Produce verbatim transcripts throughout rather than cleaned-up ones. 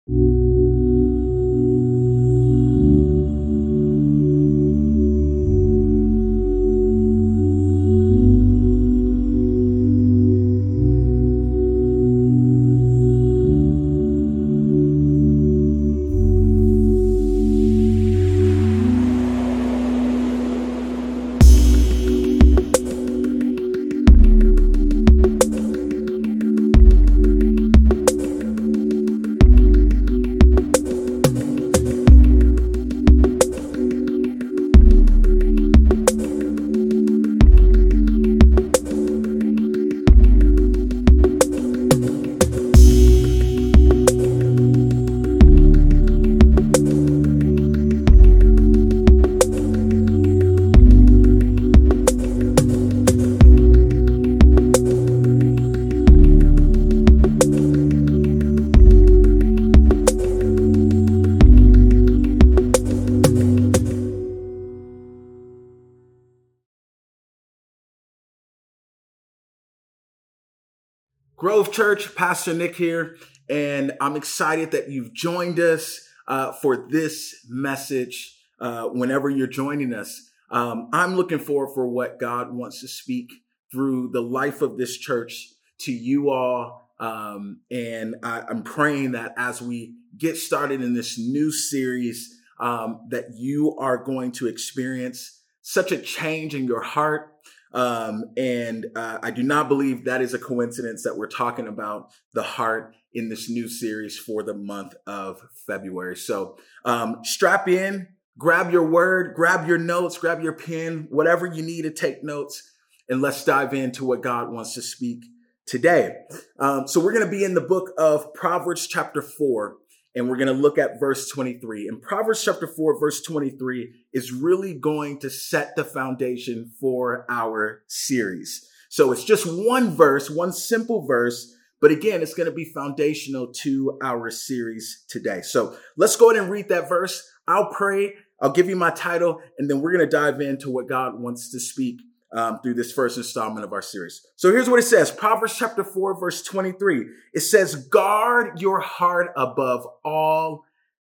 Grove Church, Pastor Nick here, and I'm excited that you've joined us uh, for this message uh, whenever you're joining us. Um, I'm looking forward for what God wants to speak through the life of this church to you all, um, and I, I'm praying that as we get started in this new series, um, that you are going to experience such a change in your heart. Um, and uh, I do not believe that is a coincidence that we're talking about the heart in this new series for the month of February. So um, strap in, grab your word, grab your notes, grab your pen, whatever you need to take notes, and let's dive into what God wants to speak today. Um, so we're going to be in the book of Proverbs chapter four. And we're going to look at verse twenty-three. And Proverbs chapter four, verse twenty-three is really going to set the foundation for our series. So it's just one verse, one simple verse, but again, it's going to be foundational to our series today. So let's go ahead and read that verse. I'll pray. I'll give you my title, and then we're going to dive into what God wants to speak Um, through this first installment of our series. So here's what it says. Proverbs chapter four, verse twenty-three. It says, guard your heart above all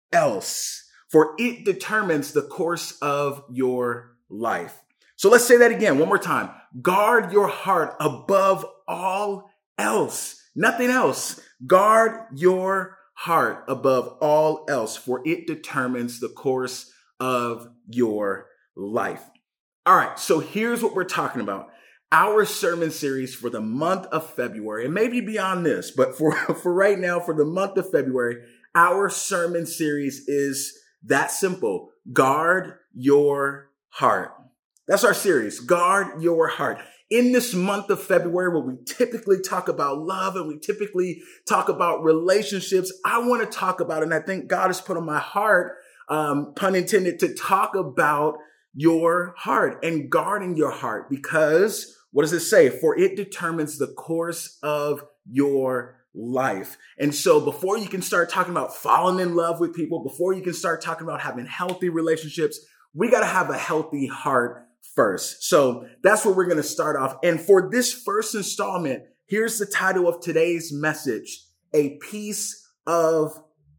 else, for it determines the course of your life. So let's say that again, one more time. Guard your heart above all else, nothing else. Guard your heart above all else, for it determines the course of your life. All right, so here's what we're talking about. Our sermon series for the month of February, and maybe beyond this, but for, for right now, for the month of February, our sermon series is that simple. Guard your heart. That's our series. Guard your heart. In this month of February, where we typically talk about love and we typically talk about relationships, I want to talk about, and I think God has put on my heart, um, pun intended, to talk about your heart and guarding your heart, because what does it say? For it determines the course of your life. And so before you can start talking about falling in love with people, before you can start talking about having healthy relationships, we got to have a healthy heart first. So that's where we're going to start off. And for this first installment, here's the title of today's message: A Piece of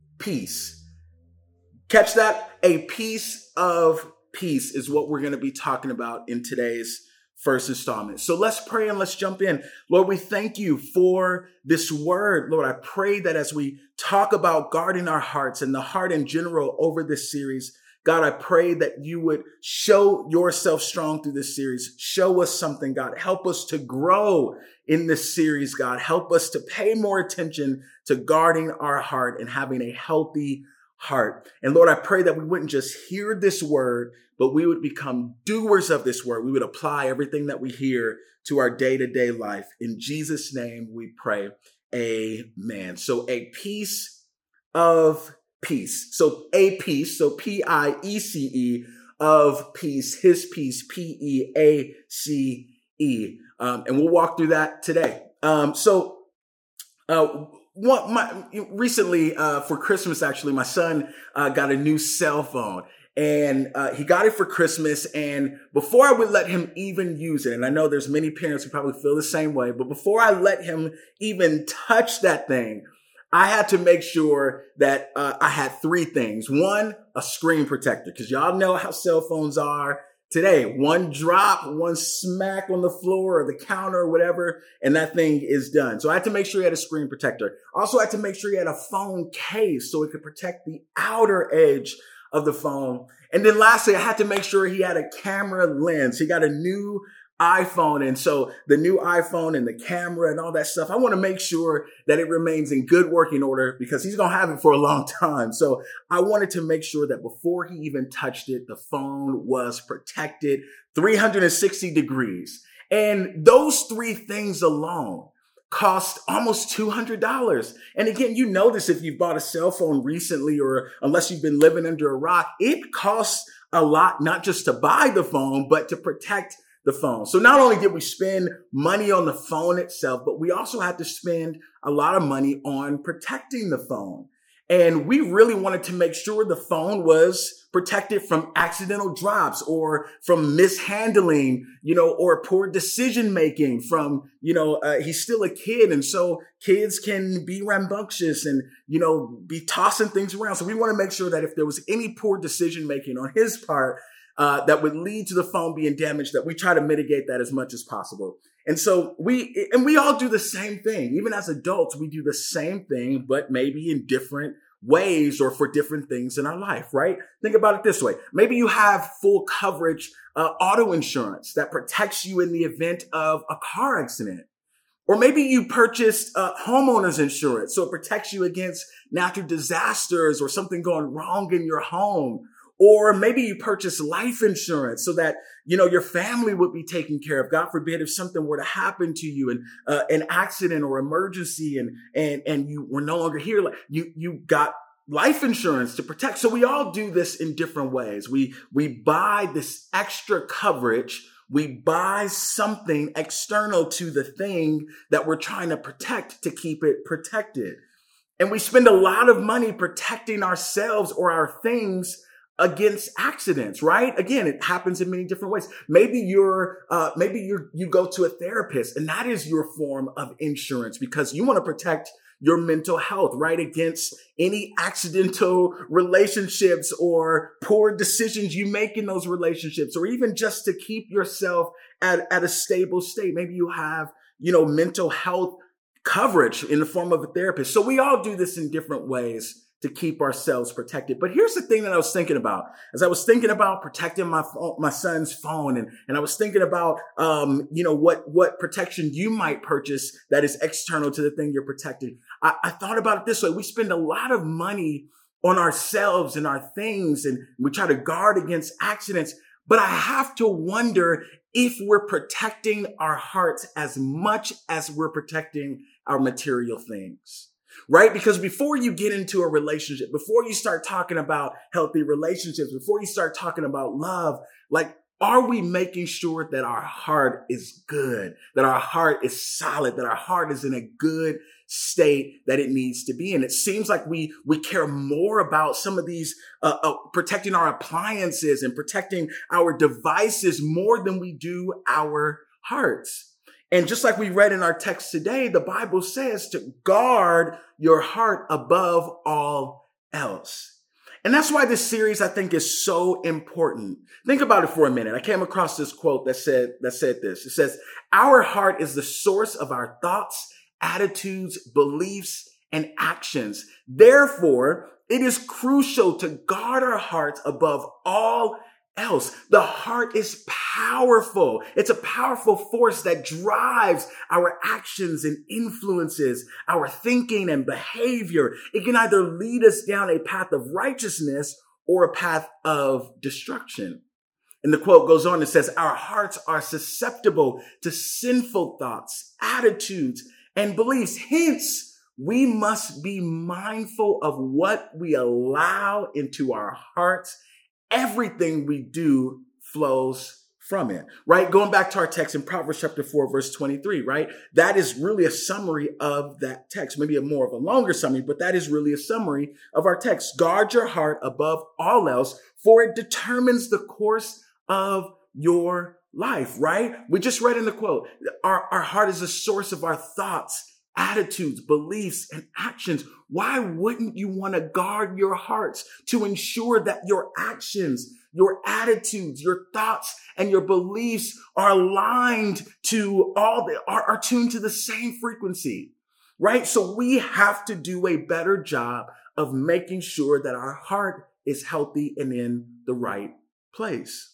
Peace. Catch that? A piece of peace is what we're going to be talking about in today's first installment. So let's pray and let's jump in. Lord, we thank you for this word. Lord, I pray that as we talk about guarding our hearts and the heart in general over this series, God, I pray that you would show yourself strong through this series. Show us something, God. Help us to grow in this series, God. Help us to pay more attention to guarding our heart and having a healthy heart. And Lord, I pray that we wouldn't just hear this word, but we would become doers of this word. We would apply everything that we hear to our day-to-day life. In Jesus' name we pray. Amen. So a piece of peace. So a piece, so P I E C E, of peace, his peace, P E A C E. Um, and we'll walk through that today. Um, so, uh, One, my, recently, uh, for Christmas, actually, my son, uh, got a new cell phone, and, uh, he got it for Christmas. And before I would let him even use it, and I know there's many parents who probably feel the same way, but before I let him even touch that thing, I had to make sure that uh, I had three things. One, a screen protector, because y'all know how cell phones are today. One drop, one smack on the floor or the counter or whatever, and that thing is done. So I had to make sure he had a screen protector. Also, I had to make sure he had a phone case so it could protect the outer edge of the phone. And then lastly, I had to make sure he had a camera lens. He got a new iPhone. And so the new iPhone and the camera and all that stuff, I want to make sure that it remains in good working order because he's going to have it for a long time. So I wanted to make sure that before he even touched it, the phone was protected three hundred sixty degrees. And those three things alone cost almost two hundred dollars. And again, you know this if you've bought a cell phone recently or unless you've been living under a rock, it costs a lot, not just to buy the phone, but to protect the phone. So not only did we spend money on the phone itself, but we also had to spend a lot of money on protecting the phone. And we really wanted to make sure the phone was protected from accidental drops or from mishandling, you know, or poor decision making from, you know, uh, he's still a kid. And so kids can be rambunctious and, you know, be tossing things around. So we want to make sure that if there was any poor decision making on his part, Uh, that would lead to the phone being damaged, that we try to mitigate that as much as possible. And so we, and we all do the same thing. Even as adults, we do the same thing, but maybe in different ways or for different things in our life, right? Think about it this way. Maybe you have full coverage, uh, auto insurance that protects you in the event of a car accident. Or maybe you purchased uh, homeowners insurance, so it protects you against natural disasters or something going wrong in your home. Or maybe you purchase life insurance so that, you know, your family would be taken care of. God forbid if something were to happen to you and uh, an accident or emergency and, and, and you were no longer here, you, you got life insurance to protect. So we all do this in different ways. We, we buy this extra coverage. We buy something external to the thing that we're trying to protect to keep it protected. And we spend a lot of money protecting ourselves or our things against accidents, right? Again, it happens in many different ways. Maybe you're, uh, maybe you you go to a therapist and that is your form of insurance because you want to protect your mental health, right? Against any accidental relationships or poor decisions you make in those relationships, or even just to keep yourself at, at a stable state. Maybe you have, you know, mental health coverage in the form of a therapist. So we all do this in different ways to keep ourselves protected. But here's the thing that I was thinking about as I was thinking about protecting my phone, my son's phone. And, and I was thinking about, um, you know, what, what protection you might purchase that is external to the thing you're protecting. I, I thought about it this way. We spend a lot of money on ourselves and our things, and we try to guard against accidents. But I have to wonder if we're protecting our hearts as much as we're protecting our material things. Right? Because before you get into a relationship, before you start talking about healthy relationships, before you start talking about love, like, are we making sure that our heart is good, that our heart is solid, that our heart is in a good state that it needs to be in? It seems like we, we care more about some of these, uh, uh, protecting our appliances and protecting our devices more than we do our hearts. And just like we read in our text today, the Bible says to guard your heart above all else. And that's why this series, I think, is so important. Think about it for a minute. I came across this quote that said, that said this. It says, our heart is the source of our thoughts, attitudes, beliefs, and actions. Therefore, it is crucial to guard our hearts above all else. The heart is powerful. It's a powerful force that drives our actions and influences our thinking and behavior. It can either lead us down a path of righteousness or a path of destruction. And the quote goes on and says, our hearts are susceptible to sinful thoughts, attitudes, and beliefs. Hence, we must be mindful of what we allow into our hearts. Everything we do flows from it, right? Going back to our text in Proverbs chapter four, verse twenty-three, right? That is really a summary of that text, maybe a more of a longer summary, but that is really a summary of our text. Guard your heart above all else, for it determines the course of your life, right? We just read in the quote, our, our heart is the source of our thoughts, attitudes, beliefs, and actions. Why wouldn't you want to guard your hearts to ensure that your actions, your attitudes, your thoughts, and your beliefs are aligned to all the, are, are tuned to the same frequency, right? So we have to do a better job of making sure that our heart is healthy and in the right place.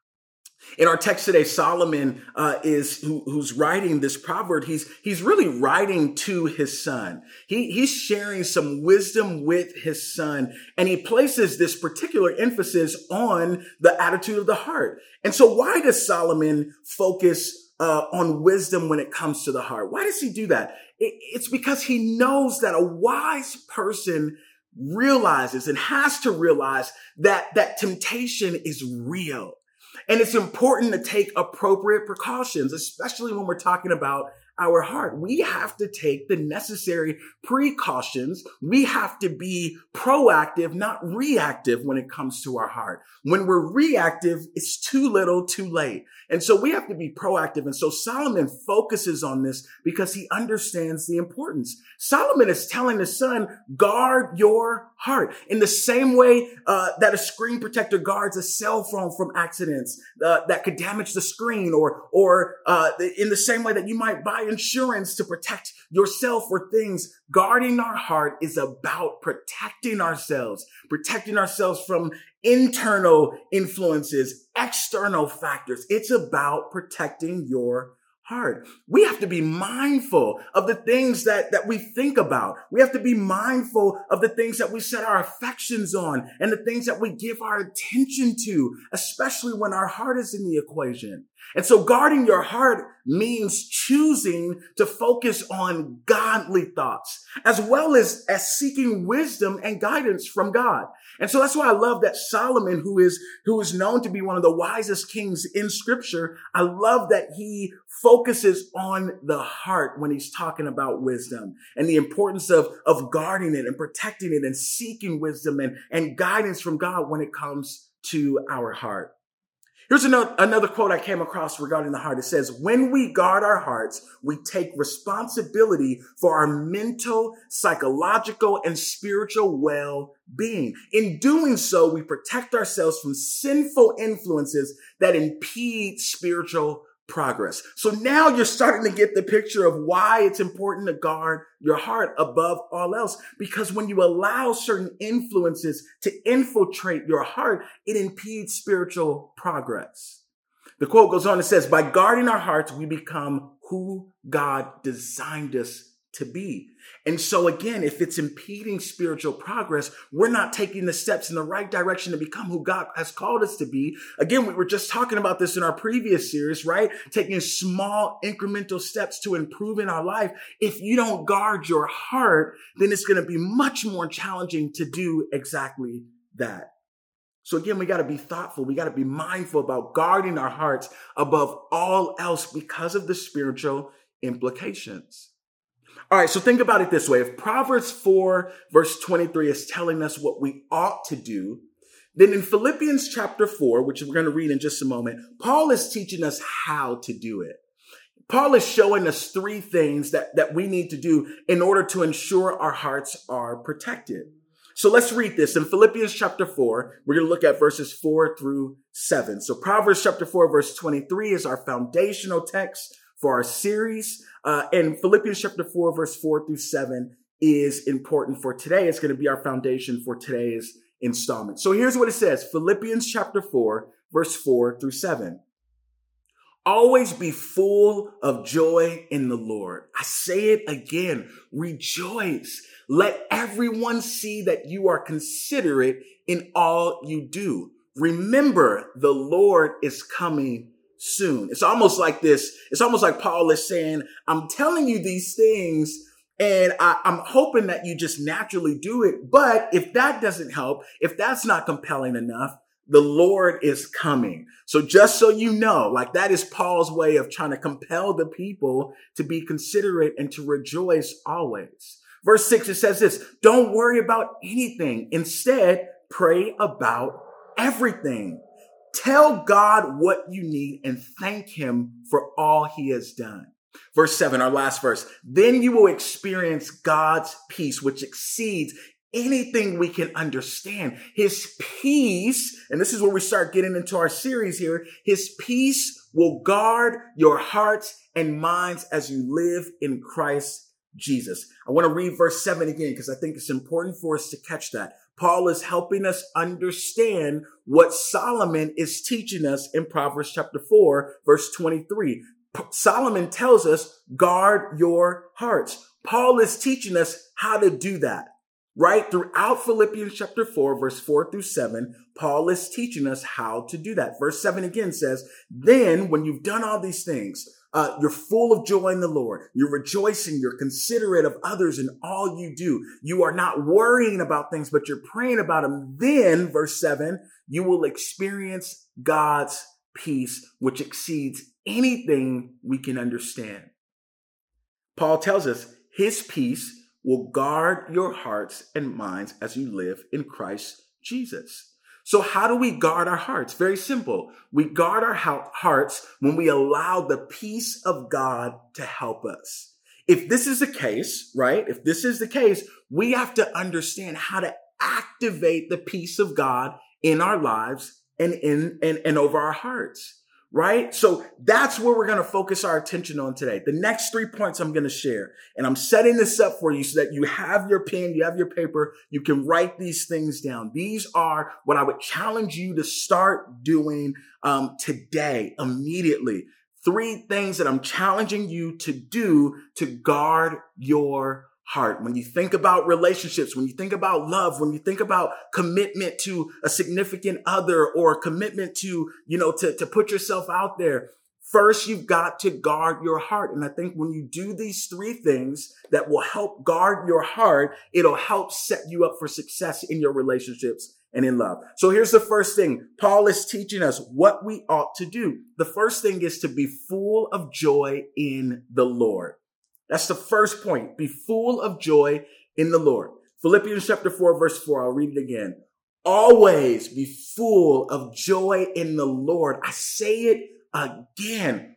In our text today, Solomon uh, is who, who's writing this proverb. He's he's really writing to his son. He he's sharing some wisdom with his son, and he places this particular emphasis on the attitude of the heart. And so, why does Solomon focus uh, on wisdom when it comes to the heart? Why does he do that? It, it's because he knows that a wise person realizes and has to realize that that temptation is real. And it's important to take appropriate precautions, especially when we're talking about our heart. We have to take the necessary precautions. We have to be proactive, not reactive when it comes to our heart. When we're reactive, it's too little, too late. And so we have to be proactive. And so Solomon focuses on this because he understands the importance. Solomon is telling his son, guard your heart. In the same way uh, that a screen protector guards a cell phone from accidents uh, that could damage the screen, or or uh, in the same way that you might buy insurance to protect yourself or things, guarding our heart is about protecting ourselves, protecting ourselves from internal influences, external factors. It's about protecting your heart. We have to be mindful of the things that, that we think about. We have to be mindful of the things that we set our affections on and the things that we give our attention to, especially when our heart is in the equation. And so guarding your heart means choosing to focus on godly thoughts, as well as, as seeking wisdom and guidance from God. And so that's why I love that Solomon, who is, who is known to be one of the wisest kings in scripture, I love that he focuses on the heart when he's talking about wisdom and the importance of, of guarding it and protecting it and seeking wisdom and, and guidance from God when it comes to our heart. Here's another, another quote I came across regarding the heart. It says, when we guard our hearts, we take responsibility for our mental, psychological, and spiritual well-being. In doing so, we protect ourselves from sinful influences that impede spiritual progress. So now you're starting to get the picture of why it's important to guard your heart above all else. Because when you allow certain influences to infiltrate your heart, it impedes spiritual progress. The quote goes on and says, by guarding our hearts, we become who God designed us to be. And so again, if it's impeding spiritual progress, we're not taking the steps in the right direction to become who God has called us to be. Again, we were just talking about this in our previous series, right? Taking small incremental steps to improving our life. If you don't guard your heart, then it's going to be much more challenging to do exactly that. So again, we got to be thoughtful. We got to be mindful about guarding our hearts above all else because of the spiritual implications. All right, so think about it this way. If Proverbs four verse twenty-three is telling us what we ought to do, then in Philippians chapter four, which we're going to read in just a moment, Paul is teaching us how to do it. Paul is showing us three things that, that we need to do in order to ensure our hearts are protected. So let's read this. In Philippians chapter four, we're going to look at verses four through seven. So Proverbs chapter four verse twenty-three is our foundational text for our series. Uh, and Philippians chapter four, verse four through seven is important for today. It's going to be our foundation for today's installment. So here's what it says. Philippians chapter four, verse four through seven. Always be full of joy in the Lord. I say it again, rejoice. Let everyone see that you are considerate in all you do. Remember, the Lord is coming soon. It's almost like this. It's almost like Paul is saying, I'm telling you these things and I, I'm hoping that you just naturally do it. But if that doesn't help, if that's not compelling enough, the Lord is coming. So just so you know, like that is Paul's way of trying to compel the people to be considerate and to rejoice always. Verse six, it says this, don't worry about anything. Instead, pray about everything. Tell God what you need and thank him for all he has done. Verse seven, our last verse. Then you will experience God's peace, which exceeds anything we can understand. His peace, and this is where we start getting into our series here. His peace will guard your hearts and minds as you live in Christ Jesus. I want to read verse seven again because I think it's important for us to catch that. Paul is helping us understand what Solomon is teaching us in Proverbs chapter four, verse twenty-three. Solomon tells us, guard your hearts. Paul is teaching us how to do that, right? Throughout Philippians chapter four, verse four through seven, Paul is teaching us how to do that. Verse seven again says, then when you've done all these things, uh, you're full of joy in the Lord. You're rejoicing. You're considerate of others in all you do. You are not worrying about things, but you're praying about them. Then, verse seven, you will experience God's peace, which exceeds anything we can understand. Paul tells us his peace will guard your hearts and minds as you live in Christ Jesus. So how do we guard our hearts? Very simple. We guard our hearts when we allow the peace of God to help us. If this is the case, right? If this is the case, we have to understand how to activate the peace of God in our lives and in and, and over our hearts. Right? So that's where we're going to focus our attention on today. The next three points I'm going to share, and I'm setting this up for you so that you have your pen, you have your paper, you can write these things down. These are what I would challenge you to start doing um, today, immediately. Three things that I'm challenging you to do to guard your heart. When you think about relationships, when you think about love, when you think about commitment to a significant other or commitment to, you know, to, to put yourself out there, first you've got to guard your heart. And I think when you do these three things that will help guard your heart, it'll help set you up for success in your relationships and in love. So here's the first thing. Paul is teaching us what we ought to do. The first thing is to be full of joy in the Lord. That's the first point. Be full of joy in the Lord. Philippians chapter four, verse four. I'll read it again. Always be full of joy in the Lord. I say it again.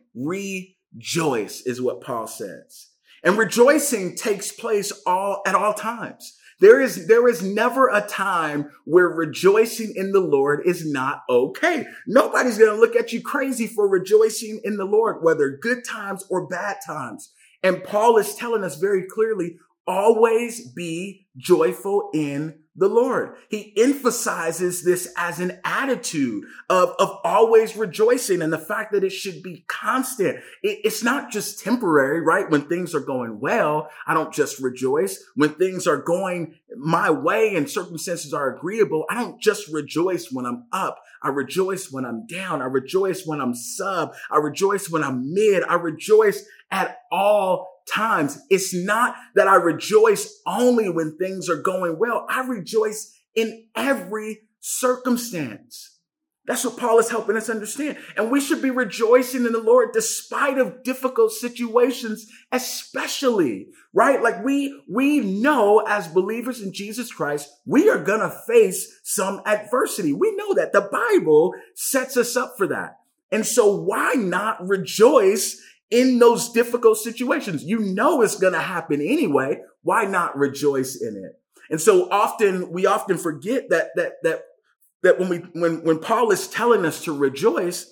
Rejoice is what Paul says. And rejoicing takes place all at all times. There is, there is never a time where rejoicing in the Lord is not okay. Nobody's going to look at you crazy for rejoicing in the Lord, whether good times or bad times. And Paul is telling us very clearly, always be joyful in the Lord. He emphasizes this as an attitude of, of always rejoicing and the fact that it should be constant. It, it's not just temporary, right? When things are going well, I don't just rejoice. When things are going my way and circumstances are agreeable, I don't just rejoice when I'm up. I rejoice when I'm down. I rejoice when I'm sub. I rejoice when I'm mid. I rejoice at all times. It's not that I rejoice only when things are going well. I rejoice in every circumstance. That's what Paul is helping us understand. And we should be rejoicing in the Lord despite of difficult situations, especially, right? Like we, we know as believers in Jesus Christ, we are going to face some adversity. We know that the Bible sets us up for that. And so why not rejoice in those difficult situations? You know it's going to happen anyway. Why not rejoice in it? And so often, we often forget that, that, that, that when we, when, when Paul is telling us to rejoice,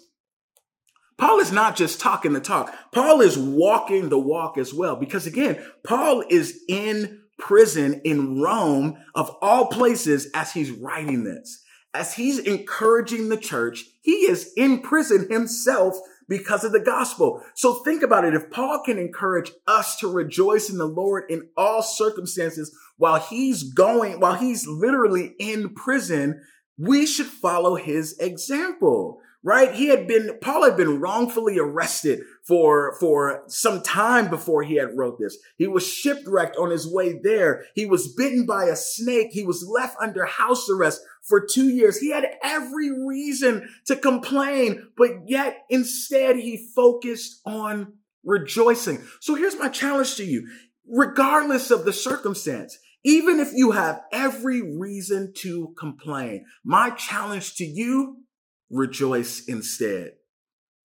Paul is not just talking the talk. Paul is walking the walk as well. Because again, Paul is in prison in Rome, of all places, as he's writing this. As he's encouraging the church, he is in prison himself because of the gospel. So think about it. If Paul can encourage us to rejoice in the Lord in all circumstances while he's going, while he's literally in prison, we should follow his example, right? He had been, Paul had been wrongfully arrested for, for some time before he had wrote this. He was shipwrecked on his way there. He was bitten by a snake. He was left under house arrest for two years. He had every reason to complain, but yet instead he focused on rejoicing. So here's my challenge to you. Regardless of the circumstance, even if you have every reason to complain, my challenge to you, rejoice instead.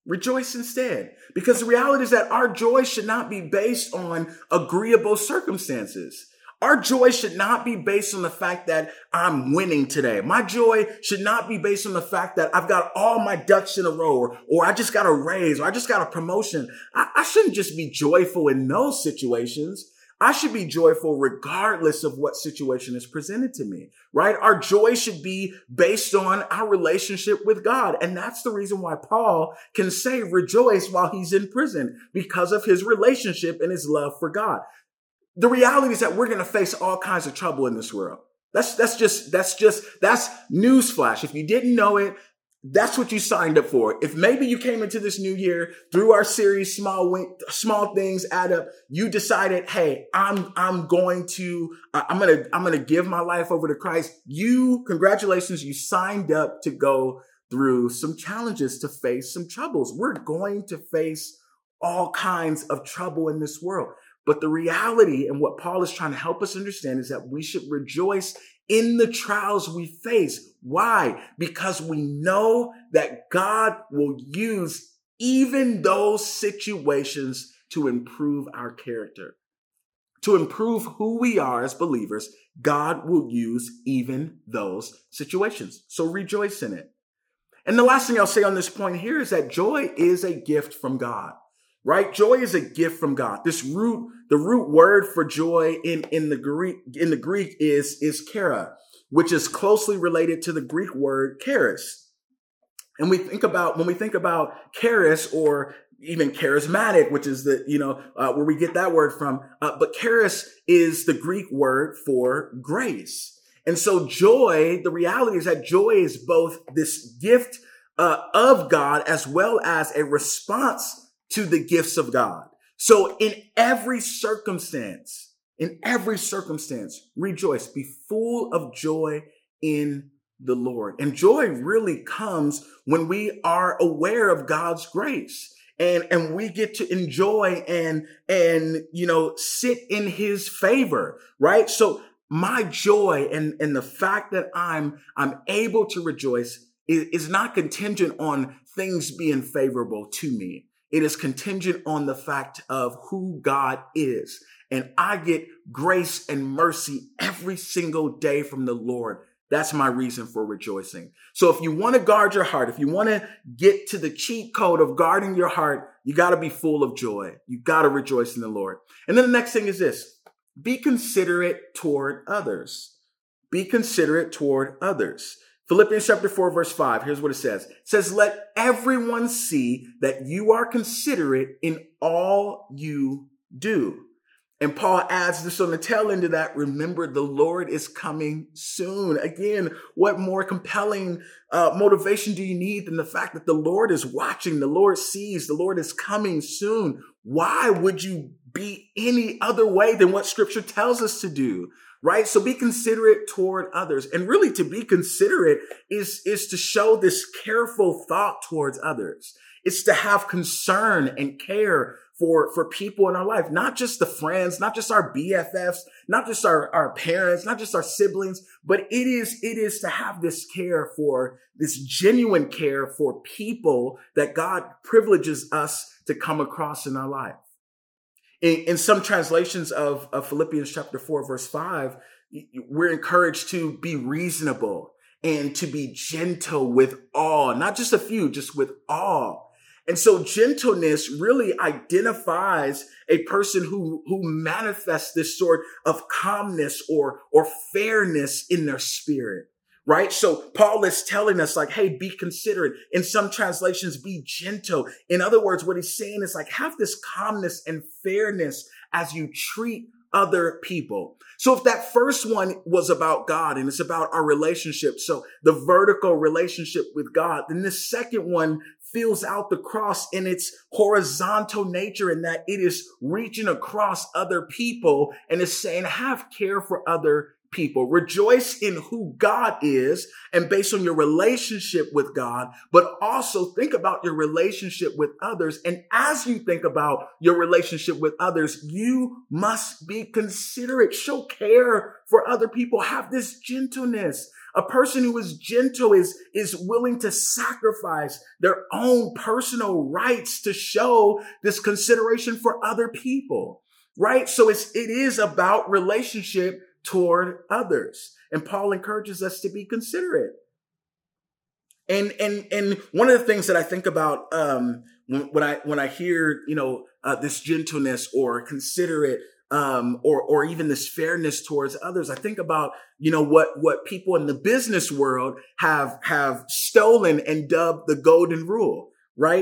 Rejoice instead. Because the reality is that our joy should not be based on agreeable circumstances. Our joy should not be based on the fact that I'm winning today. My joy should not be based on the fact that I've got all my ducks in a row, or, or I just got a raise, or I just got a promotion. I, I shouldn't just be joyful in those situations. I should be joyful regardless of what situation is presented to me, right? Our joy should be based on our relationship with God. And that's the reason why Paul can say rejoice while he's in prison, because of his relationship and his love for God. The reality is that we're going to face all kinds of trouble in this world. That's, that's just, that's just, that's newsflash. If you didn't know it, that's what you signed up for. If maybe you came into this new year through our series, small, win- small things add up. You decided, hey, I'm, I'm going to, uh, I'm going to, I'm going to give my life over to Christ. You, congratulations, you signed up to go through some challenges, to face some troubles. We're going to face all kinds of trouble in this world. But the reality and what Paul is trying to help us understand is that we should rejoice in the trials we face. Why? Because we know that God will use even those situations to improve our character. To improve who we are as believers, God will use even those situations. So rejoice in it. And the last thing I'll say on this point here is that joy is a gift from God. Right? Joy is a gift from God. This root, the root word for joy in, in the Greek, in the Greek is, is chara, which is closely related to the Greek word charis. And we think about, when we think about charis, or even charismatic, which is the, you know, uh, where we get that word from, uh, but charis is the Greek word for grace. And so joy, the reality is that joy is both this gift uh, of God as well as a response to the gifts of God. So in every circumstance, in every circumstance, rejoice, be full of joy in the Lord. And joy really comes when we are aware of God's grace, and, and we get to enjoy and, and, you know, sit in his favor, right? So my joy and, and the fact that I'm, I'm able to rejoice is, is not contingent on things being favorable to me. It is contingent on the fact of who God is. And I get grace and mercy every single day from the Lord. That's my reason for rejoicing. So if you want to guard your heart, if you want to get to the cheat code of guarding your heart, you got to be full of joy. You got to rejoice in the Lord. And then the next thing is this: be considerate toward others. Be considerate toward others. Philippians chapter four, verse five, here's what it says. It says, let everyone see that you are considerate in all you do. And Paul adds this on the tail end of that: remember, the Lord is coming soon. Again, what more compelling uh, motivation do you need than the fact that the Lord is watching, the Lord sees, the Lord is coming soon? Why would you be any other way than what Scripture tells us to do? Right? So be considerate toward others. And really, to be considerate is, is to show this careful thought towards others. It's to have concern and care for, for people in our life, not just the friends, not just our B F Fs, not just our, our parents, not just our siblings, but it is, it is to have this care for, this genuine care for people that God privileges us to come across in our life. In, in some translations of, of Philippians chapter four, verse five, we're encouraged to be reasonable and to be gentle with all, not just a few, just with all. And so gentleness really identifies a person who, who manifests this sort of calmness or, or fairness in their spirit. Right? So Paul is telling us, like, hey, be considerate. In some translations, be gentle. In other words, what he's saying is, like, have this calmness and fairness as you treat other people. So if that first one was about God and it's about our relationship, so the vertical relationship with God, then the second one fills out the cross in its horizontal nature, in that it is reaching across other people and is saying, have care for other people. Rejoice in who God is and based on your relationship with God, but also think about your relationship with others. And as you think about your relationship with others, you must be considerate, show care for other people, have this gentleness. A person who is gentle is, is willing to sacrifice their own personal rights to show this consideration for other people, right? So it's, it is about relationship toward others. And Paul encourages us to be considerate. And, and, and one of the things that I think about, um, when, when I, when I hear, you know, uh, this gentleness or considerate, um, or, or even this fairness towards others, I think about, you know, what, what people in the business world have, have stolen and dubbed the golden rule, right?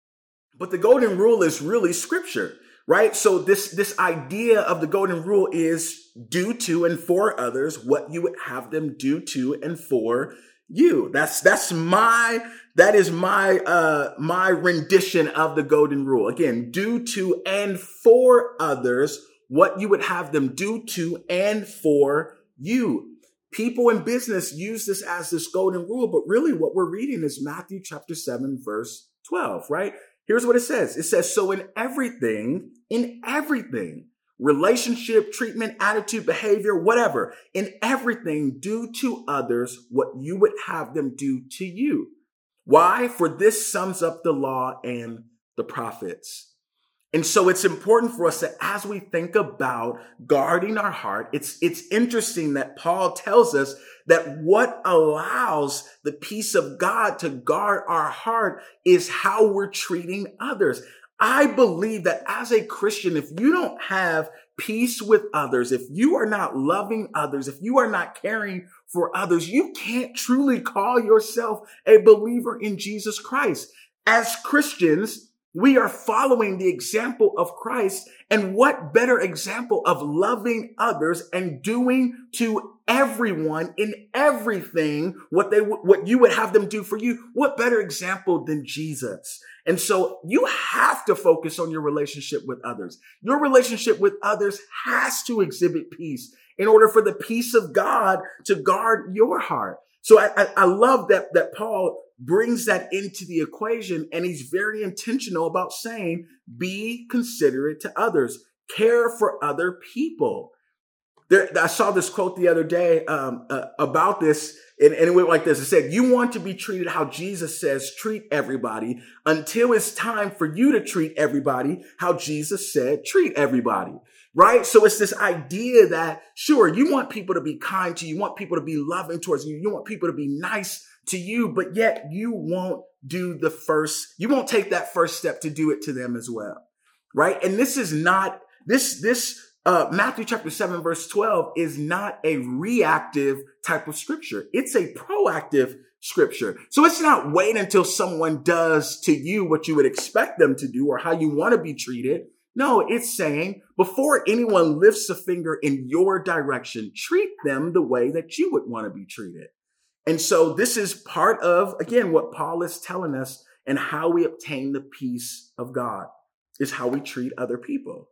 But the golden rule is really scripture, right? So this, this idea of the golden rule is do to and for others what you would have them do to and for you. That's, that's my, that is my, uh, my rendition of the golden rule. Again, do to and for others what you would have them do to and for you. People in business use this as this golden rule, but really what we're reading is Matthew chapter seven, verse twelve, right? Here's what it says. It says, so in everything, in everything, relationship, treatment, attitude, behavior, whatever, in everything, do to others what you would have them do to you. Why? For this sums up the law and the prophets. And so it's important for us that as we think about guarding our heart, it's, it's interesting that Paul tells us that what allows the peace of God to guard our heart is how we're treating others. I believe that as a Christian, if you don't have peace with others, if you are not loving others, if you are not caring for others, you can't truly call yourself a believer in Jesus Christ. As Christians, we are following the example of Christ, and what better example of loving others and doing to everyone in everything what they what you would have them do for you? What better example than Jesus? And so you have to focus on your relationship with others. Your relationship with others has to exhibit peace in order for the peace of God to guard your heart. So I, I, I love that that Paul brings that into the equation, and he's very intentional about saying, be considerate to others, care for other people. There, I saw this quote the other day um, uh, about this, and, and it went like this. It said, you want to be treated how Jesus says treat everybody until it's time for you to treat everybody how Jesus said treat everybody. Right? So it's this idea that, sure, you want people to be kind to you, you want people to be loving towards you, you want people to be nice to you, but yet you won't do the first, you won't take that first step to do it to them as well. Right? And this is not, this, this, uh, Matthew chapter seven, verse twelve is not a reactive type of scripture. It's a proactive scripture. So it's not wait until someone does to you what you would expect them to do or how you want to be treated. No, it's saying before anyone lifts a finger in your direction, treat them the way that you would want to be treated. And so this is part of, again, what Paul is telling us and how we obtain the peace of God is how we treat other people.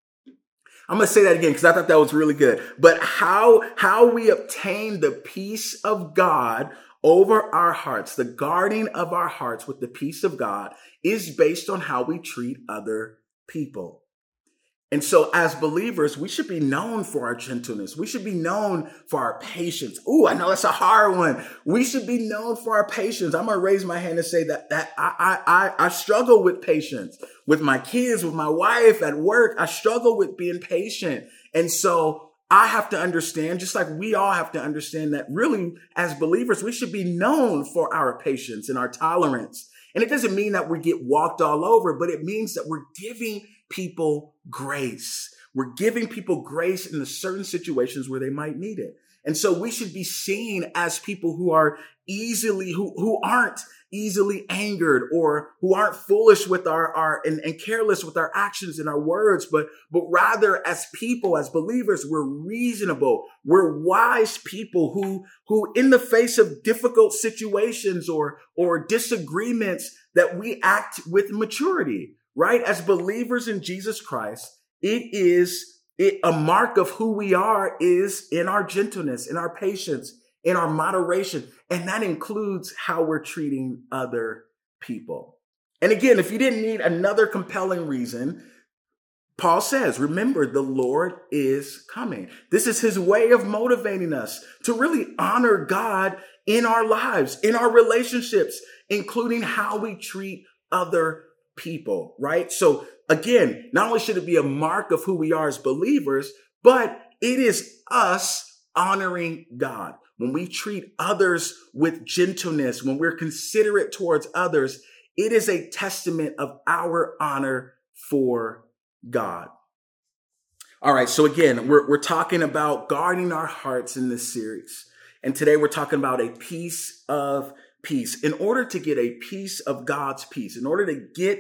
I'm going to say that again because I thought that was really good. But how, how we obtain the peace of God over our hearts, the guarding of our hearts with the peace of God is based on how we treat other people. And so as believers, we should be known for our gentleness. We should be known for our patience. Ooh, I know that's a hard one. We should be known for our patience. I'm going to raise my hand and say that, that I, I, I, I struggle with patience with my kids, with my wife at work. I struggle with being patient. And so I have to understand, just like we all have to understand that really as believers, we should be known for our patience and our tolerance. And it doesn't mean that we get walked all over, but it means that we're giving people grace. We're giving people grace in the certain situations where they might need it. And so we should be seen as people who are easily, who, who aren't easily angered or who aren't foolish with our, our and, and careless with our actions and our words, but, but rather as people, as believers, we're reasonable. We're wise people who, who in the face of difficult situations or, or disagreements that we act with maturity. Right? As believers in Jesus Christ, it is It, a mark of who we are is in our gentleness, in our patience, in our moderation. And that includes how we're treating other people. And again, if you didn't need another compelling reason, Paul says, remember, the Lord is coming. This is his way of motivating us to really honor God in our lives, in our relationships, including how we treat other people, right? So again, not only should it be a mark of who we are as believers, but it is us honoring God. When we treat others with gentleness, when we're considerate towards others, it is a testament of our honor for God. All right. So again, we're, we're talking about guarding our hearts in this series. And today we're talking about a piece of peace. In order to get a piece of God's peace, in order to get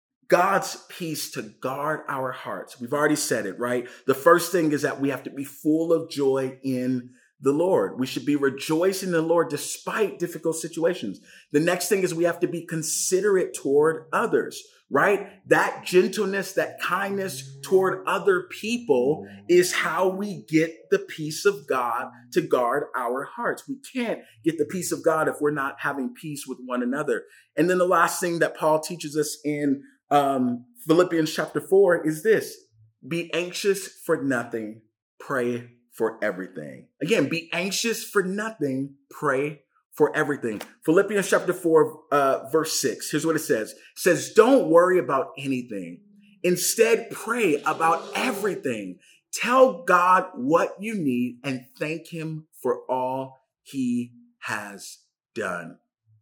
God's peace to guard our hearts, we've already said it, right? The first thing is that we have to be full of joy in the Lord. We should be rejoicing in the Lord despite difficult situations. The next thing is we have to be considerate toward others, right? That gentleness, that kindness toward other people is how we get the peace of God to guard our hearts. We can't get the peace of God if we're not having peace with one another. And then the last thing that Paul teaches us in um, Philippians chapter four is this: be anxious for nothing, pray for everything. Again, be anxious for nothing, pray for everything. Philippians chapter four, uh, verse six. Here's what it says. It says, don't worry about anything. Instead, pray about everything. Tell God what you need and thank him for all he has done.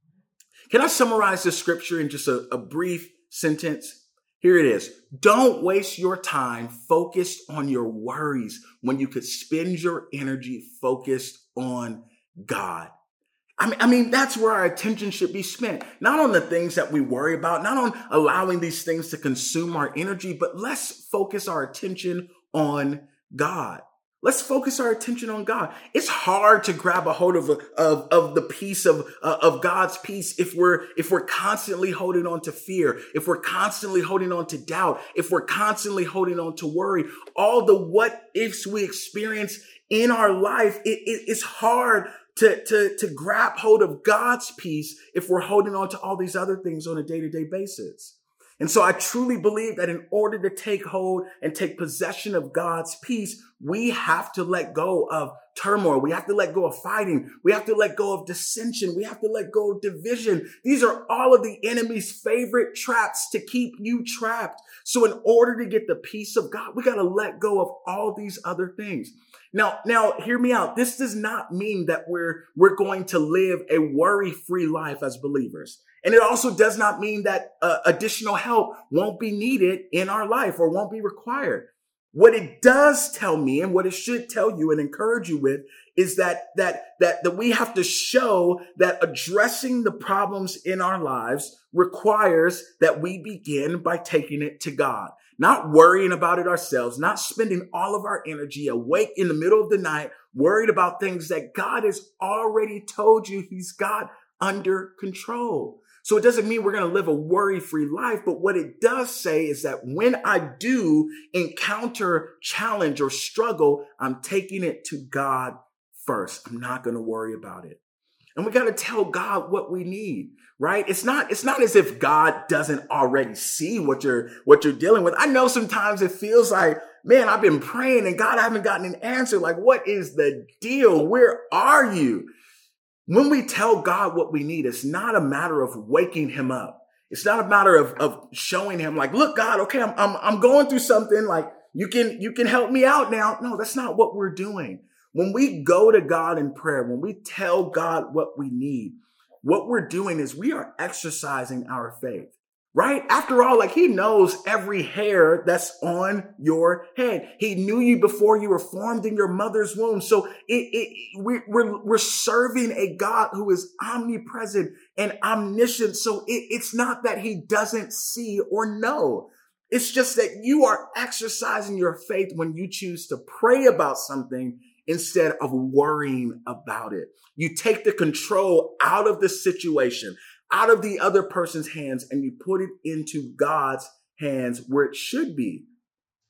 Can I summarize this scripture in just a, a brief sentence? Here it is. Don't waste your time focused on your worries when you could spend your energy focused on God. I mean, I mean, that's where our attention should be spent. Not on the things that we worry about, not on allowing these things to consume our energy, but let's focus our attention on God. Let's focus our attention on God. It's hard to grab a hold of, of, of the peace of, uh, of God's peace if we're, if we're constantly holding on to fear, if we're constantly holding on to doubt, if we're constantly holding on to worry. All the what ifs we experience in our life, it, it, it's hard to, to, to grab hold of God's peace if we're holding on to all these other things on a day-to-day basis. And so I truly believe that in order to take hold and take possession of God's peace, we have to let go of turmoil. We have to let go of fighting. We have to let go of dissension. We have to let go of division. These are all of the enemy's favorite traps to keep you trapped. So in order to get the peace of God, we got to let go of all these other things. Now, now hear me out. This does not mean that we're, we're going to live a worry-free life as believers. And it also does not mean that uh, additional help won't be needed in our life or won't be required. What it does tell me, and what it should tell you and encourage you with, is that, that, that, that we have to show that addressing the problems in our lives requires that we begin by taking it to God, not worrying about it ourselves, not spending all of our energy awake in the middle of the night, worried about things that God has already told you he's got under control. So it doesn't mean we're going to live a worry-free life, but what it does say is that when I do encounter challenge or struggle, I'm taking it to God first. I'm not going to worry about it. And we got to tell God what we need, right? It's not, it's not as if God doesn't already see what you're, what you're dealing with. I know sometimes it feels like, man, I've been praying and God, I haven't gotten an answer. Like, what is the deal? Where are you? When we tell God what we need, it's not a matter of waking him up. It's not a matter of, of showing him like, look, God, okay, I'm, I'm, I'm going through something, like you can, you can help me out now. No, that's not what we're doing. When we go to God in prayer, when we tell God what we need, what we're doing is we are exercising our faith, right? After all, like he knows every hair that's on your head. He knew you before you were formed in your mother's womb. So it, it, we, we're, we're serving a God who is omnipresent and omniscient. So it, it's not that he doesn't see or know. It's just that you are exercising your faith when you choose to pray about something instead of worrying about it. You take the control out of the situation, out of the other person's hands, and you put it into God's hands where it should be.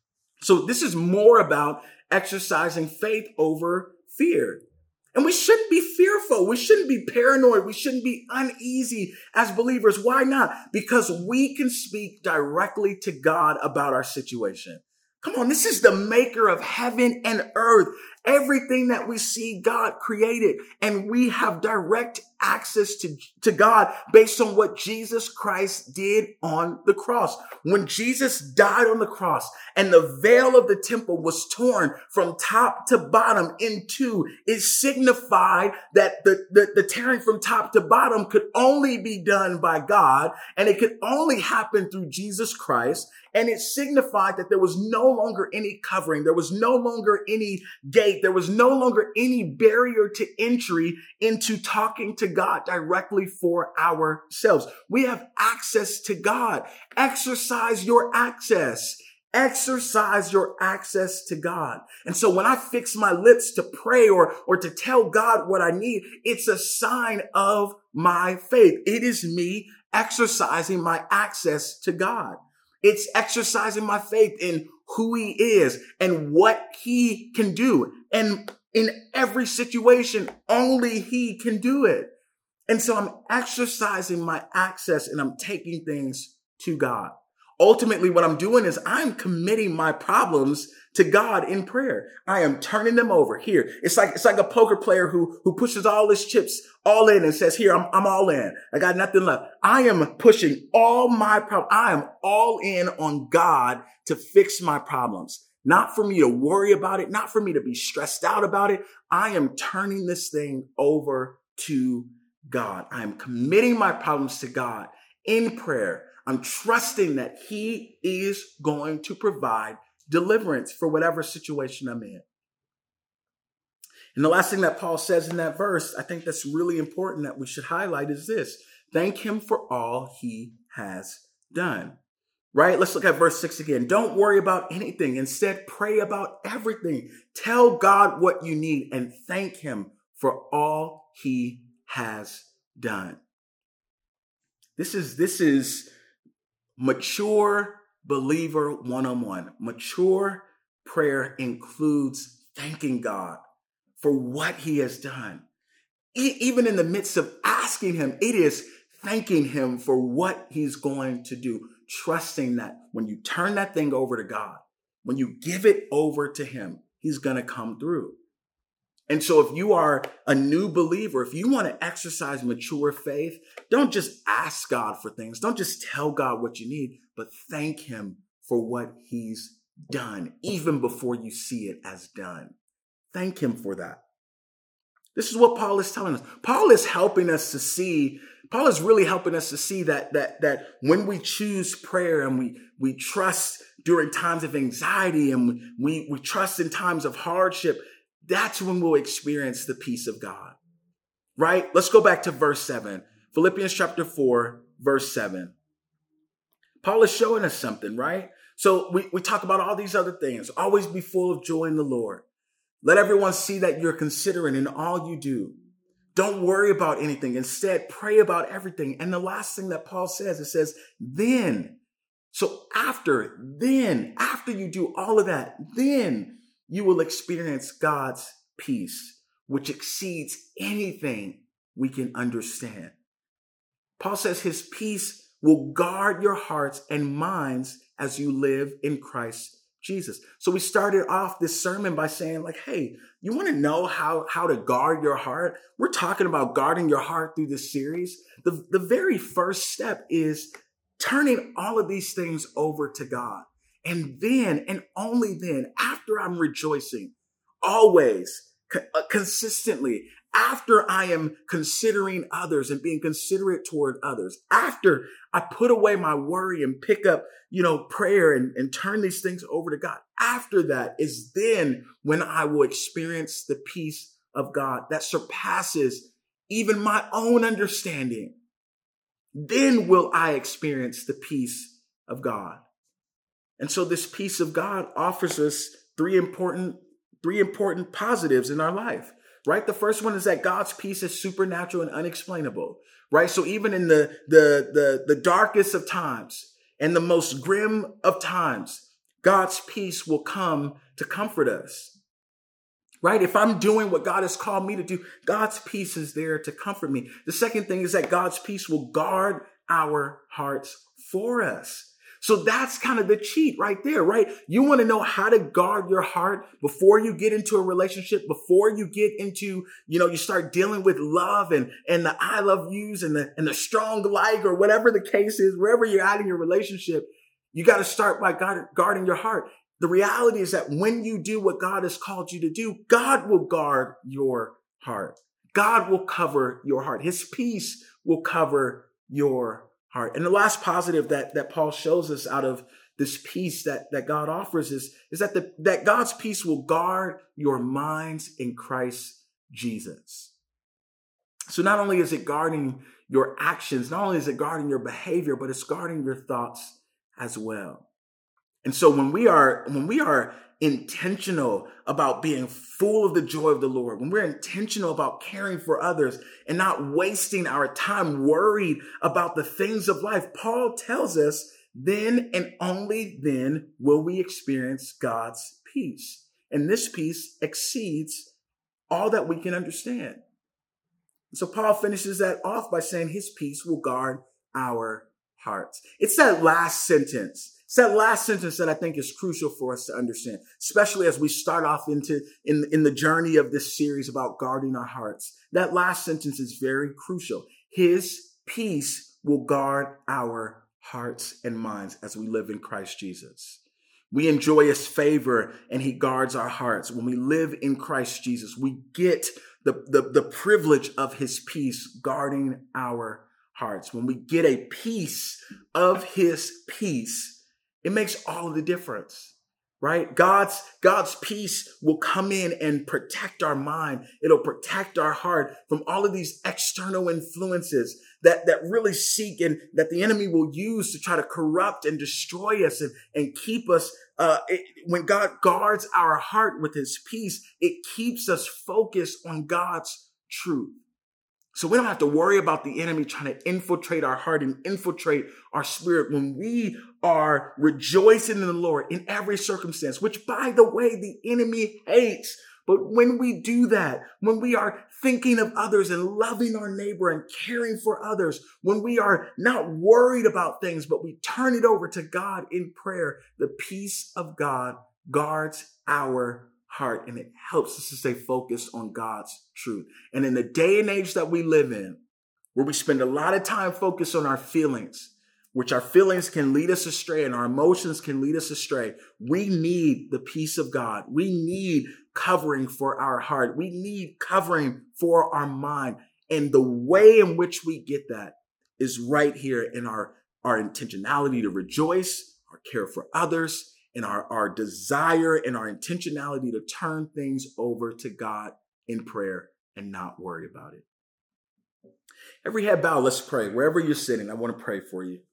So this is more about exercising faith over fear. And we shouldn't be fearful. We shouldn't be paranoid. We shouldn't be uneasy as believers. Why not? Because we can speak directly to God about our situation. Come on, this is the maker of heaven and earth. Everything that we see, God created, and we have direct access to, to God based on what Jesus Christ did on the cross. When Jesus died on the cross and the veil of the temple was torn from top to bottom in two, it signified that the, the, the tearing from top to bottom could only be done by God, and it could only happen through Jesus Christ. And it signified that there was no longer any covering. There was no longer any gate. There was no longer any barrier to entry into talking to God directly for ourselves. We have access to God. Exercise your access. Exercise your access to God. And so when I fix my lips to pray or, or to tell God what I need, it's a sign of my faith. It is me exercising my access to God. It's exercising my faith in who he is and what he can do. And in every situation, only he can do it. And so I'm exercising my access and I'm taking things to God. Ultimately, what I'm doing is I'm committing my problems to God in prayer. I am turning them over here. It's like, it's like a poker player who, who pushes all his chips all in and says, here, I'm, I'm all in. I got nothing left. I am pushing all my problems. I am all in on God to fix my problems. Not for me to worry about it. Not for me to be stressed out about it. I am turning this thing over to God. I am committing my problems to God in prayer. I'm trusting that he is going to provide deliverance for whatever situation I'm in. And the last thing that Paul says in that verse, I think that's really important that we should highlight is this. Thank him for all he has done. Right? Let's look at verse six again. Don't worry about anything. Instead, pray about everything. Tell God what you need and thank him for all he has done. This is, this is mature believer one-on-one. Mature prayer includes thanking God for what he has done. E- even in the midst of asking him, it is thanking him for what he's going to do. Trusting that when you turn that thing over to God, when you give it over to him, he's going to come through. And so if you are a new believer, if you want to exercise mature faith, don't just ask God for things. Don't just tell God what you need, but thank him for what he's done, even before you see it as done. Thank him for that. This is what Paul is telling us. Paul is helping us to see, Paul is really helping us to see that, that, that when we choose prayer and we, we trust during times of anxiety and we, we trust in times of hardship, that's when we'll experience the peace of God, right? Let's go back to verse seven, Philippians chapter four, verse seven. Paul is showing us something, right? So we, we talk about all these other things. Always be full of joy in the Lord. Let everyone see that you're considerate in all you do. Don't worry about anything. Instead, pray about everything. And the last thing that Paul says, it says, then. So after, then, after you do all of that, then you will experience God's peace, which exceeds anything we can understand. Paul says his peace will guard your hearts and minds as you live in Christ Jesus. So we started off this sermon by saying like, hey, you want to know how, how to guard your heart? We're talking about guarding your heart through this series. The, the very first step is turning all of these things over to God. And then, and only then, after I'm rejoicing, always, co- consistently, after I am considering others and being considerate toward others, after I put away my worry and pick up, you know, prayer and, and turn these things over to God, after that is then when I will experience the peace of God that surpasses even my own understanding. Then will I experience the peace of God. And so this peace of God offers us three important, three important positives in our life, right? The first one is that God's peace is supernatural and unexplainable, right? So even in the, the, the, the darkest of times and the most grim of times, God's peace will come to comfort us, right? If I'm doing what God has called me to do, God's peace is there to comfort me. The second thing is that God's peace will guard our hearts for us. So that's kind of the cheat right there, right? You want to know how to guard your heart before you get into a relationship, before you get into, you know, you start dealing with love and, and the I love yous and the, and the strong like, or whatever the case is, wherever you're at in your relationship, you got to start by guard, guarding your heart. The reality is that when you do what God has called you to do, God will guard your heart. God will cover your heart. His peace will cover your heart. And the last positive that, that Paul shows us out of this peace that, that God offers is, is that, the, that God's peace will guard your minds in Christ Jesus. So not only is it guarding your actions, not only is it guarding your behavior, but it's guarding your thoughts as well. And so when we are, when we are intentional about being full of the joy of the Lord, when we're intentional about caring for others and not wasting our time worried about the things of life, Paul tells us then and only then will we experience God's peace. And this peace exceeds all that we can understand. So Paul finishes that off by saying his peace will guard our hearts. It's that last sentence. It's that last sentence that I think is crucial for us to understand, especially as we start off into in, in the journey of this series about guarding our hearts. That last sentence is very crucial. His peace will guard our hearts and minds as we live in Christ Jesus. We enjoy his favor and he guards our hearts. When we live in Christ Jesus, we get the, the, the privilege of his peace guarding our hearts. When we get a piece of his peace, it makes all of the difference, right? God's, God's peace will come in and protect our mind. It'll protect our heart from all of these external influences that, that really seek and that the enemy will use to try to corrupt and destroy us and, and keep us. Uh, it, when God guards our heart with his peace, it keeps us focused on God's truth. So we don't have to worry about the enemy trying to infiltrate our heart and infiltrate our spirit when we are rejoicing in the Lord in every circumstance, which, by the way, the enemy hates. But when we do that, when we are thinking of others and loving our neighbor and caring for others, when we are not worried about things, but we turn it over to God in prayer, the peace of God guards our heart, and it helps us to stay focused on God's truth. And in the day and age that we live in, where we spend a lot of time focused on our feelings, which our feelings can lead us astray and our emotions can lead us astray, we need the peace of God. We need covering for our heart. We need covering for our mind. And the way in which we get that is right here in our, our intentionality to rejoice, our care for others, and our, our desire and our intentionality to turn things over to God in prayer and not worry about it. Every head bow, let's pray. Wherever you're sitting, I want to pray for you.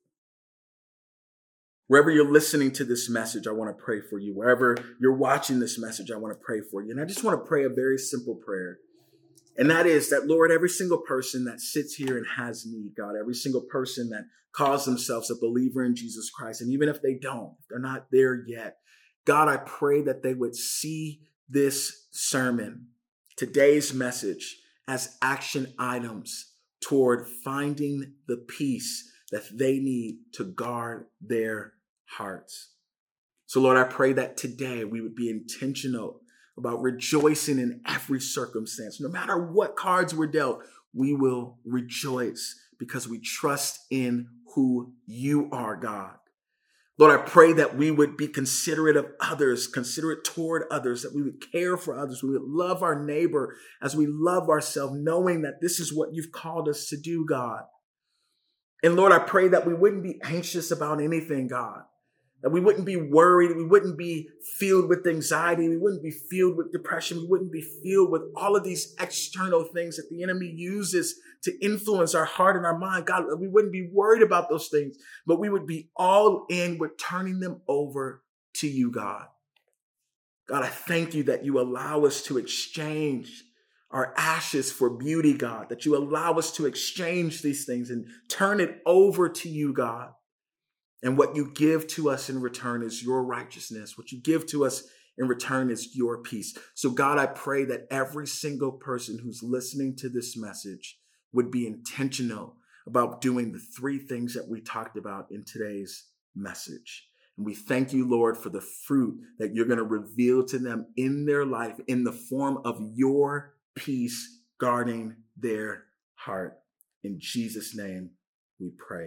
Wherever you're listening to this message, I want to pray for you. Wherever you're watching this message, I want to pray for you. And I just want to pray a very simple prayer. And that is that, Lord, every single person that sits here and has need, God, every single person that calls themselves a believer in Jesus Christ, and even if they don't, they're not there yet, God, I pray that they would see this sermon, today's message, as action items toward finding the peace that they need to guard their hearts. So, Lord, I pray that today we would be intentional about rejoicing in every circumstance. No matter what cards were dealt, we will rejoice because we trust in who you are, God. Lord, I pray that we would be considerate of others, considerate toward others, that we would care for others, we would love our neighbor as we love ourselves, knowing that this is what you've called us to do, God. And Lord, I pray that we wouldn't be anxious about anything, God. That we wouldn't be worried, we wouldn't be filled with anxiety, we wouldn't be filled with depression, we wouldn't be filled with all of these external things that the enemy uses to influence our heart and our mind. God, we wouldn't be worried about those things, but we would be all in with turning them over to you, God. God, I thank you that you allow us to exchange our ashes for beauty, God, that you allow us to exchange these things and turn it over to you, God. And what you give to us in return is your righteousness. What you give to us in return is your peace. So God, I pray that every single person who's listening to this message would be intentional about doing the three things that we talked about in today's message. And we thank you, Lord, for the fruit that you're going to reveal to them in their life in the form of your peace guarding their heart. In Jesus' name we pray.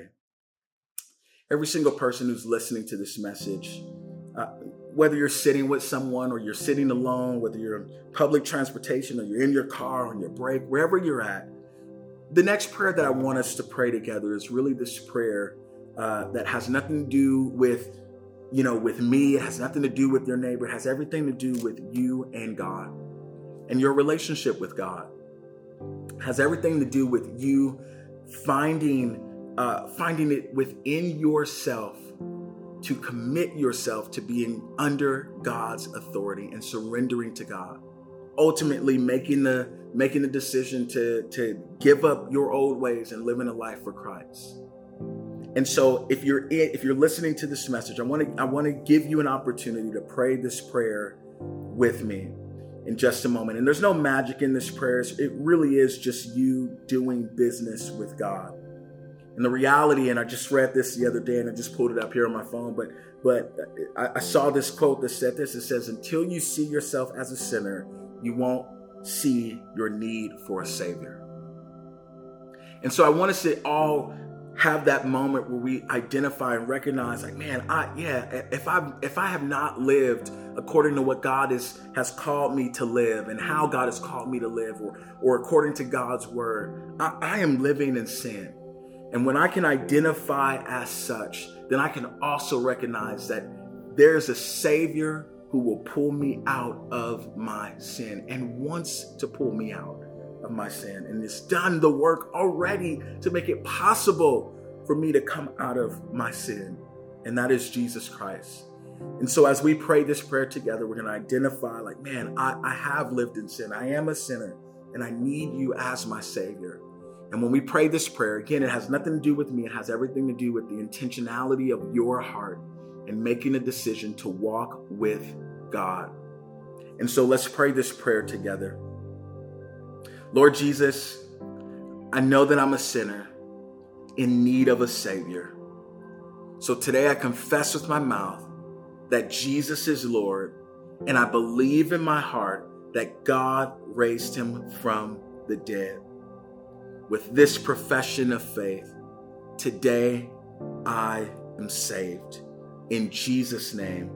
Every single person who's listening to this message, uh, whether you're sitting with someone or you're sitting alone, whether you're in public transportation or you're in your car on your break, wherever you're at, the next prayer that I want us to pray together is really this prayer uh, that has nothing to do with, you know, with me. It has nothing to do with your neighbor. It has everything to do with you and God and your relationship with God. It has everything to do with you finding Uh, finding it within yourself to commit yourself to being under God's authority and surrendering to God. Ultimately, making the making the decision to, to give up your old ways and living a life for Christ. And so, if you're in, if you're listening to this message, I want to I want to give you an opportunity to pray this prayer with me in just a moment. And there's no magic in this prayer. It really is just you doing business with God. And the reality, and I just read this the other day and I just pulled it up here on my phone, but but I, I saw this quote that said this. It says, until you see yourself as a sinner, you won't see your need for a savior. And so I want us to all have that moment where we identify and recognize, like, man, I yeah, if I if I have not lived according to what God is has called me to live and how God has called me to live, or or according to God's word, I, I am living in sin. And when I can identify as such, then I can also recognize that there's a Savior who will pull me out of my sin and wants to pull me out of my sin, and has done the work already to make it possible for me to come out of my sin. And that is Jesus Christ. And so as we pray this prayer together, we're going to identify, like, man, I, I have lived in sin. I am a sinner and I need you as my Savior. And when we pray this prayer, again, it has nothing to do with me. It has everything to do with the intentionality of your heart and making a decision to walk with God. And so let's pray this prayer together. Lord Jesus, I know that I'm a sinner in need of a Savior. So today I confess with my mouth that Jesus is Lord, and I believe in my heart that God raised him from the dead. With this profession of faith, today I am saved. In Jesus' name,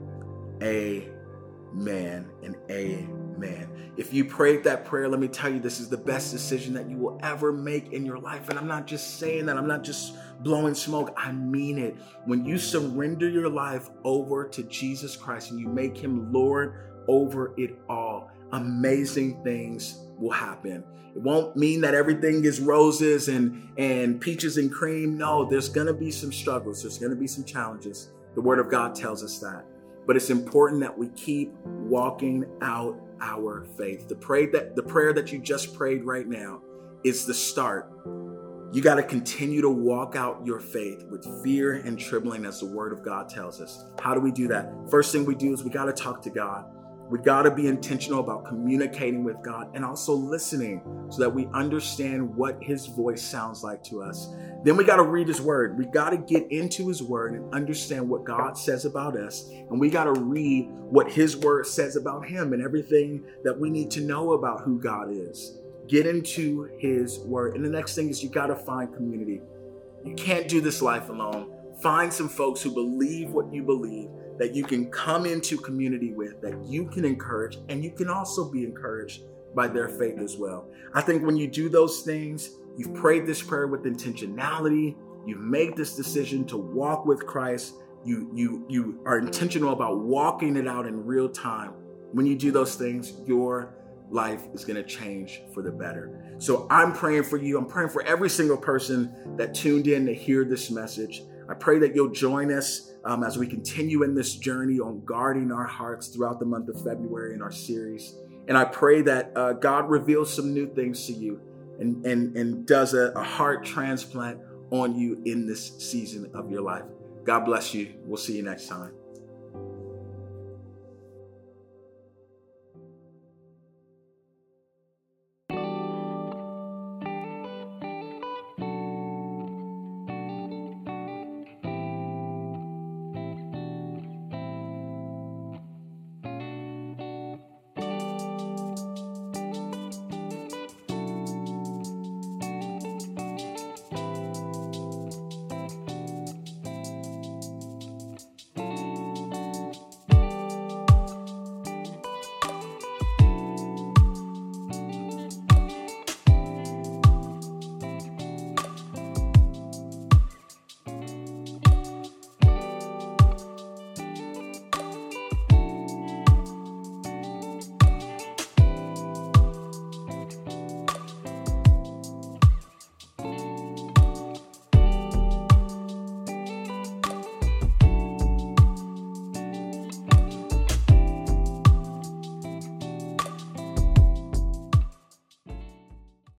amen and amen. If you prayed that prayer, let me tell you, this is the best decision that you will ever make in your life. And I'm not just saying that. I'm not just blowing smoke. I mean it. When you surrender your life over to Jesus Christ and you make him Lord over it all, amazing things will happen. It won't mean that everything is roses and, and peaches and cream. No, there's going to be some struggles. There's going to be some challenges. The Word of God tells us that. But it's important that we keep walking out our faith. The pray that the prayer that you just prayed right now is the start. You got to continue to walk out your faith with fear and trembling, as the Word of God tells us. How do we do that? First thing we do is we got to talk to God. We got to be intentional about communicating with God and also listening so that we understand what his voice sounds like to us. Then we got to read his word. We got to get into his word and understand what God says about us. And we got to read what his word says about him and everything that we need to know about who God is. Get into his word. And the next thing is you got to find community. You can't do this life alone. Find some folks who believe what you believe, that you can come into community with, that you can encourage, and you can also be encouraged by their faith as well. I think when you do those things, you've prayed this prayer with intentionality, you've made this decision to walk with Christ, you, you, you are intentional about walking it out in real time. When you do those things, your life is going to change for the better. So I'm praying for you. I'm praying for every single person that tuned in to hear this message. I pray that you'll join us um, as we continue in this journey on guarding our hearts throughout the month of February in our series. And I pray that uh, God reveals some new things to you and, and, and does a, a heart transplant on you in this season of your life. God bless you. We'll see you next time.